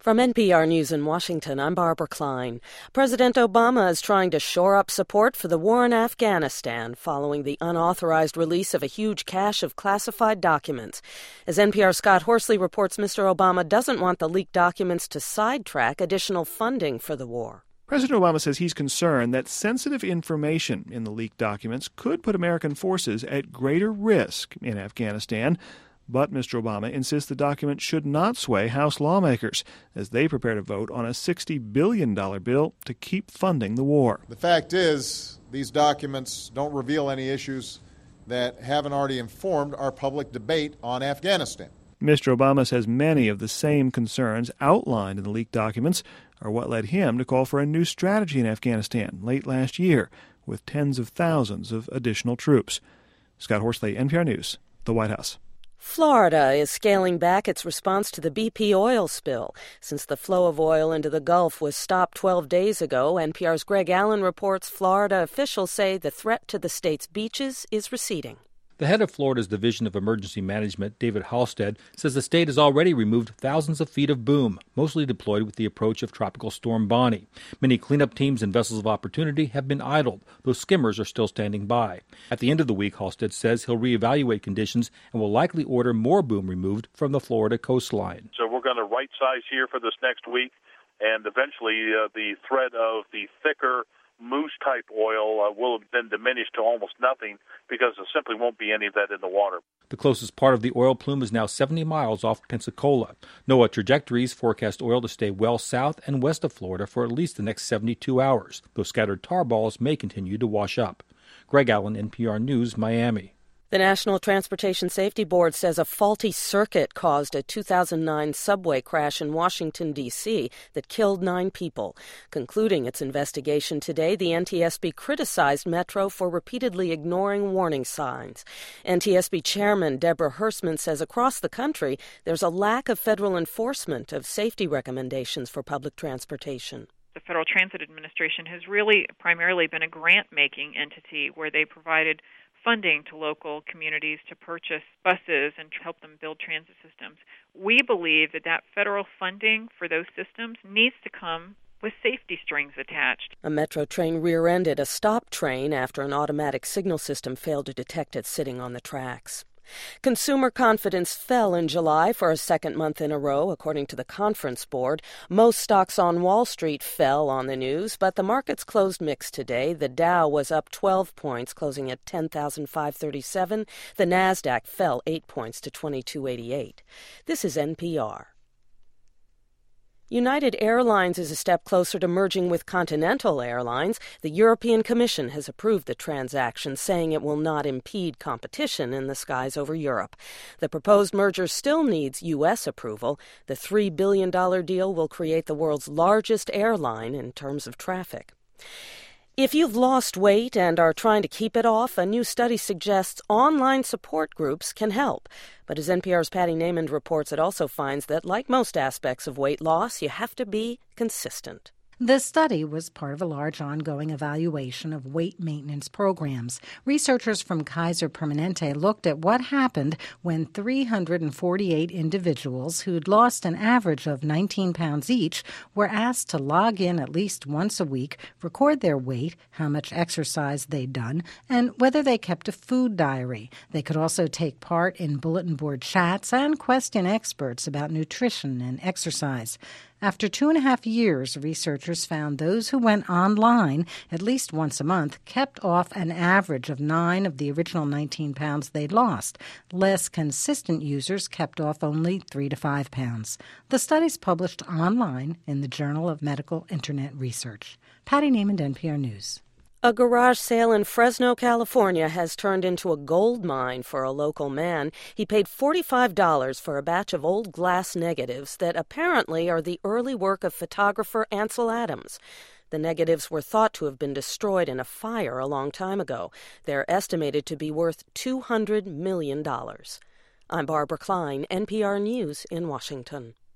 From NPR News in Washington, I'm Barbara Klein. President Obama is trying to shore up support for the war in Afghanistan following the unauthorized release of a huge cache of classified documents. As NPR's Scott Horsley reports, Mr. Obama doesn't want the leaked documents to sidetrack additional funding for the war. President Obama says he's concerned that sensitive information in the leaked documents could put American forces at greater risk in Afghanistan. But Mr. Obama insists the document should not sway House lawmakers as they prepare to vote on a $60 billion bill to keep funding the war. The fact is, these documents don't reveal any issues that haven't already informed our public debate on Afghanistan. Mr. Obama says many of the same concerns outlined in the leaked documents are what led him to call for a new strategy in Afghanistan late last year with tens of thousands of additional troops. Scott Horsley, NPR News, the White House. Florida is scaling back its response to the BP oil spill. Since the flow of oil into the Gulf was stopped 12 days ago, NPR's Greg Allen reports Florida officials say the threat to the state's beaches is receding. The head of Florida's Division of Emergency Management, David Halstead, says the state has already removed thousands of feet of boom, mostly deployed with the approach of Tropical Storm Bonnie. Many cleanup teams and vessels of opportunity have been idled, though skimmers are still standing by. At the end of the week, Halstead says he'll reevaluate conditions and will likely order more boom removed from the Florida coastline. So we're going to right size here for this next week, and eventually the threat of the thicker moose-type oil will have been diminished to almost nothing because there simply won't be any of that in the water. The closest part of the oil plume is now 70 miles off Pensacola. NOAA trajectories forecast oil to stay well south and west of Florida for at least the next 72 hours, though scattered tar balls may continue to wash up. Greg Allen, NPR News, Miami. The National Transportation Safety Board says a faulty circuit caused a 2009 subway crash in Washington, D.C. that killed 9 people. Concluding its investigation today, the NTSB criticized Metro for repeatedly ignoring warning signs. NTSB Chairman Deborah Hersman says across the country there's a lack of federal enforcement of safety recommendations for public transportation. The Federal Transit Administration has really primarily been a grant-making entity where they provided funding to local communities to purchase buses and help them build transit systems. We believe that federal funding for those systems needs to come with safety strings attached. A Metro train rear-ended a stop train after an automatic signal system failed to detect it sitting on the tracks. Consumer confidence fell in July for a second month in a row, according to the Conference Board. Most stocks on Wall Street fell on the news, but the markets closed mixed today. The Dow was up 12 points, closing at 10,537. The Nasdaq fell 8 points to 2288. This is NPR. United Airlines is a step closer to merging with Continental Airlines. The European Commission has approved the transaction, saying it will not impede competition in the skies over Europe. The proposed merger still needs U.S. approval. The $3 billion deal will create the world's largest airline in terms of traffic. If you've lost weight and are trying to keep it off, a new study suggests online support groups can help. But as NPR's Patty Naiman reports, it also finds that, like most aspects of weight loss, you have to be consistent. The study was part of a large ongoing evaluation of weight maintenance programs. Researchers from Kaiser Permanente looked at what happened when 348 individuals who'd lost an average of 19 pounds each were asked to log in at least once a week, record their weight, how much exercise they'd done, and whether they kept a food diary. They could also take part in bulletin board chats and question experts about nutrition and exercise. After 2.5 years, researchers found those who went online at least once a month kept off an average of 9 of the original 19 pounds they'd lost. Less consistent users kept off only 3 to 5 pounds. The study's published online in the Journal of Medical Internet Research. Patty Naiman, NPR News. A garage sale in Fresno, California has turned into a gold mine for a local man. He paid $45 for a batch of old glass negatives that apparently are the early work of photographer Ansel Adams. The negatives were thought to have been destroyed in a fire a long time ago. They're estimated to be worth $200 million. I'm Barbara Klein, NPR News in Washington.